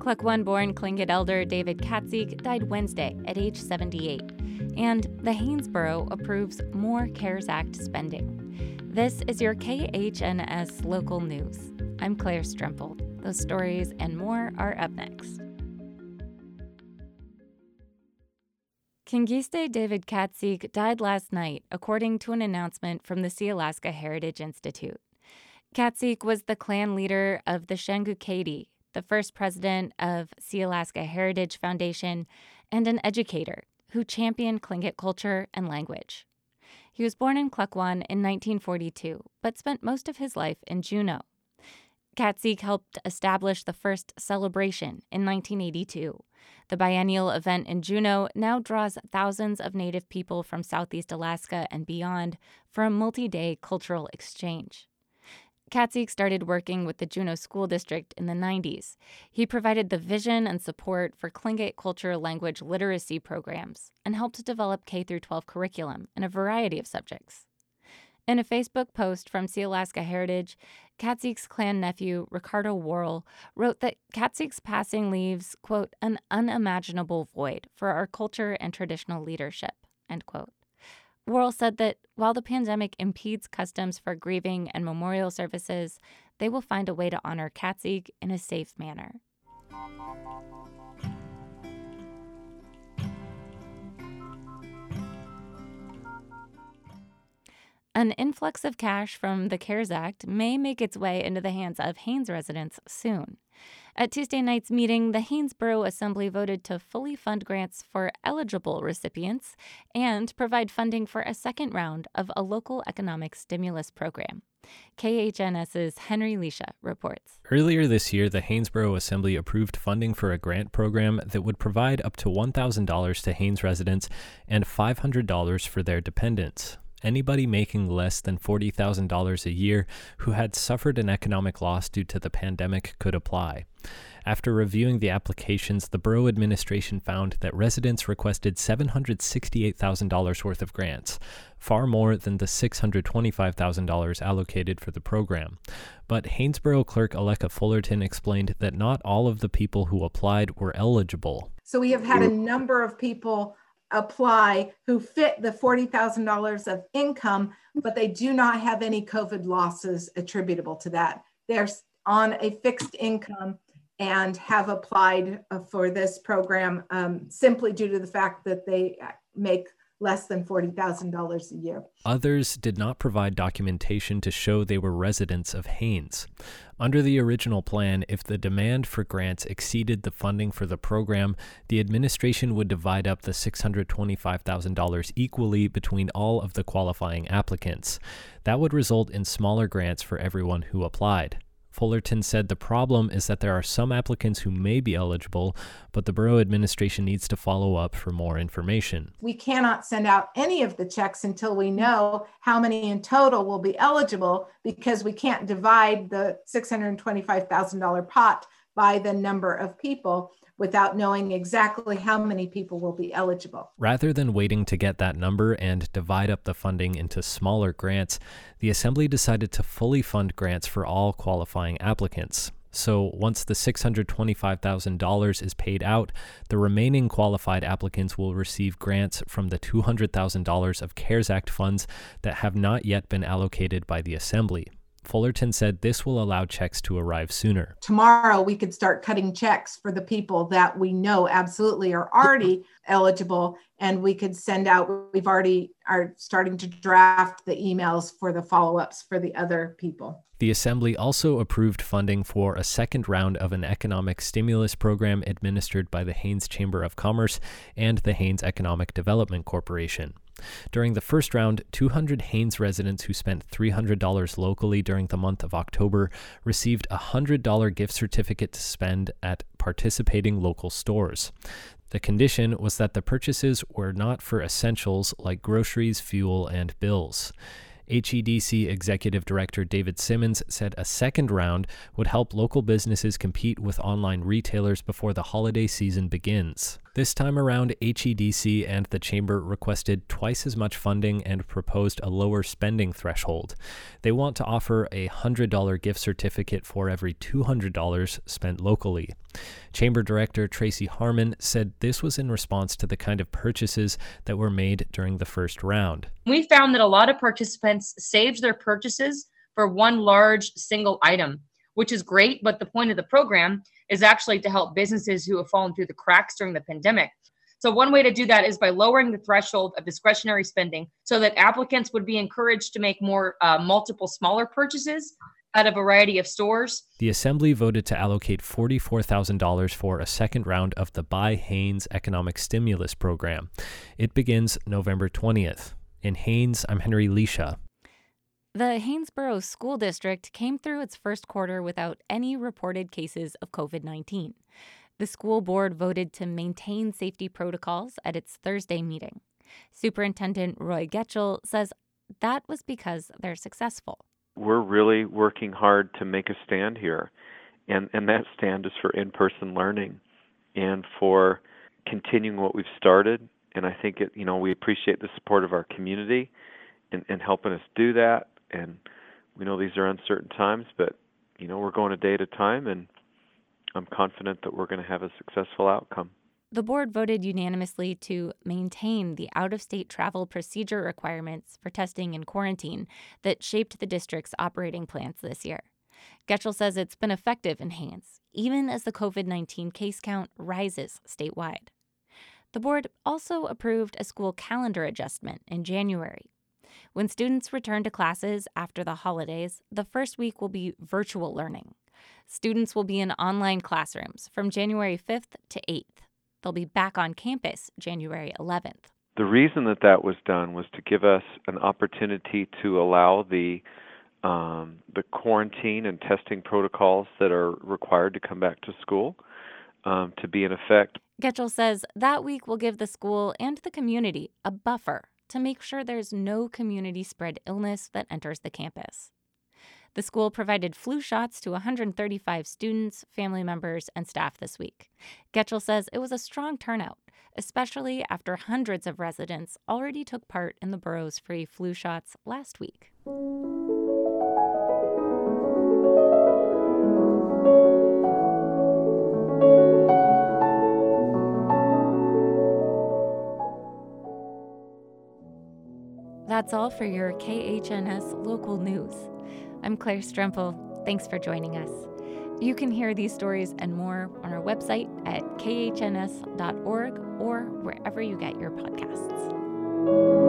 Klukwan-born Tlingit elder David Katzig died Wednesday at age 78, and the Haynesboro approves more CARES Act spending. This is your KHNS Local News. I'm Claire Strempel. Those stories and more are up next. Kingiste David Katzig died last night, according to an announcement from the Sealaska Heritage Institute. Katzig was the clan leader of the Shangucati, the first president of Sealaska Heritage Foundation, and an educator who championed Tlingit culture and language. He was born in Klukwan in 1942, but spent most of his life in Juneau. Katzig helped establish the first celebration in 1982. The biennial event in Juneau now draws thousands of Native people from Southeast Alaska and beyond for a multi-day cultural exchange. Katzig started working with the Juneau School District in the 90s. He provided the vision and support for Tlingit culture language literacy programs and helped develop K-12 curriculum in a variety of subjects. In a Facebook post from Sealaska Heritage, Katzig's clan nephew, Ricardo Worrell, wrote that Katzig's passing leaves, quote, an unimaginable void for our culture and traditional leadership, end quote. Worrell said that while the pandemic impedes customs for grieving and memorial services, they will find a way to honor Katzig in a safe manner. An influx of cash from the CARES Act may make its way into the hands of Haines residents soon. At Tuesday night's meeting, the Haynesboro Assembly voted to fully fund grants for eligible recipients and provide funding for a second round of a local economic stimulus program. KHNS's Henry Lisha reports. Earlier this year, the Haynesboro Assembly approved funding for a grant program that would provide up to $1,000 to Haines residents and $500 for their dependents. Anybody making less than $40,000 a year who had suffered an economic loss due to the pandemic could apply. After reviewing the applications, the borough administration found that residents requested $768,000 worth of grants, far more than the $625,000 allocated for the program. But Haynesboro Clerk Aleka Fullerton explained that not all of the people who applied were eligible. So we have had a number of people apply who fit the $40,000 of income, but they do not have any COVID losses attributable to that. They're on a fixed income and have applied for this program simply due to the fact that they make less than $40,000 a year. Others did not provide documentation to show they were residents of Haines. Under the original plan, if the demand for grants exceeded the funding for the program, the administration would divide up the $625,000 equally between all of the qualifying applicants. That would result in smaller grants for everyone who applied. Fullerton said the problem is that there are some applicants who may be eligible, but the borough administration needs to follow up for more information. We cannot send out any of the checks until we know how many in total will be eligible, because we can't divide the $625,000 pot by the number of people without knowing exactly how many people will be eligible. Rather than waiting to get that number and divide up the funding into smaller grants, the Assembly decided to fully fund grants for all qualifying applicants. So once the $625,000 is paid out, the remaining qualified applicants will receive grants from the $200,000 of CARES Act funds that have not yet been allocated by the Assembly. Fullerton said this will allow checks to arrive sooner. Tomorrow, we could start cutting checks for the people that we know absolutely are already eligible, and we could send out, we've already are starting to draft the emails for the follow-ups for the other people. The Assembly also approved funding for a second round of an economic stimulus program administered by the Haines Chamber of Commerce and the Haines Economic Development Corporation. During the first round, 200 Haines residents who spent $300 locally during the month of October received a $100 gift certificate to spend at participating local stores. The condition was that the purchases were not for essentials like groceries, fuel, and bills. HEDC Executive Director David Simmons said a second round would help local businesses compete with online retailers before the holiday season begins. This time around, HEDC and the Chamber requested twice as much funding and proposed a lower spending threshold. They want to offer a $100 gift certificate for every $200 spent locally. Chamber Director Tracy Harmon said this was in response to the kind of purchases that were made during the first round. We found that a lot of participants saved their purchases for one large single item, which is great, but the point of the program is actually to help businesses who have fallen through the cracks during the pandemic. So one way to do that is by lowering the threshold of discretionary spending so that applicants would be encouraged to make more multiple smaller purchases at a variety of stores. The Assembly voted to allocate $44,000 for a second round of the Buy Hanes Economic Stimulus Program. It begins November 20th. In Haines, I'm Henry Leisha. The Hanesboro School District came through its first quarter without any reported cases of COVID-19. The school board voted to maintain safety protocols at its Thursday meeting. Superintendent Roy Getchell says that was because they're successful. We're really working hard to make a stand here, and that stand is for in-person learning and for continuing what we've started. And I think we appreciate the support of our community in helping us do that. And we know these are uncertain times, but, we're going a day at a time, and I'm confident that we're going to have a successful outcome. The board voted unanimously to maintain the out-of-state travel procedure requirements for testing and quarantine that shaped the district's operating plans this year. Getchell says it's been effective in Haines, even as the COVID-19 case count rises statewide. The board also approved a school calendar adjustment in January. When students return to classes after the holidays, the first week will be virtual learning. Students will be in online classrooms from January 5th to 8th. They'll be back on campus January 11th. The reason that was done was to give us an opportunity to allow the quarantine and testing protocols that are required to come back to school to be in effect. Getchell says that week will give the school and the community a buffer to make sure there's no community-spread illness that enters the campus. The school provided flu shots to 135 students, family members, and staff this week. Getchell says it was a strong turnout, especially after hundreds of residents already took part in the borough's free flu shots last week. That's all for your KHNS local news. I'm Claire Strempel. Thanks for joining us. You can hear these stories and more on our website at khns.org or wherever you get your podcasts.